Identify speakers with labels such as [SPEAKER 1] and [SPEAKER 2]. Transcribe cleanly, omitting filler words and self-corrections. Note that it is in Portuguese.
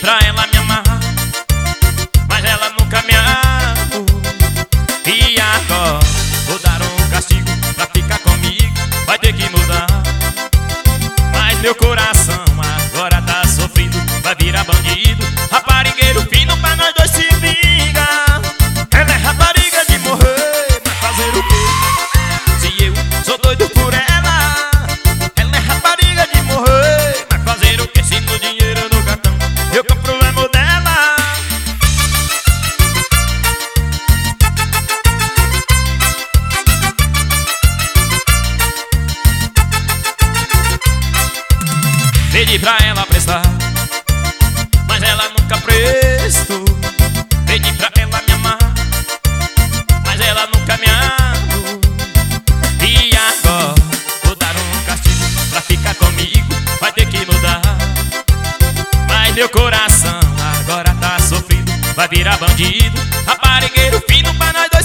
[SPEAKER 1] pra ela me amar, mas ela nunca me amou. E agora vou dar um castigo pra ficar comigo, vai ter que mudar. Mas meu coração agora tá sofrido, vai virar bandido, raparigueiro fino pra nós dois se vingar. Ela é rapariga de morrer, mas fazer o quê? Se eu sou doido por ela. Ela é rapariga de morrer, mas fazer o quê? Se no dinheiro no cartão eu compro o amor dela. Pedi pra ela prestar, mas ela nunca prestou. Pedi pra ela me amar, mas ela nunca me amou. E agora vou dar um castigo pra ficar comigo, vai ter que mudar. Mas meu coração agora tá sofrido, vai virar bandido, raparigueiro fino pra nós dois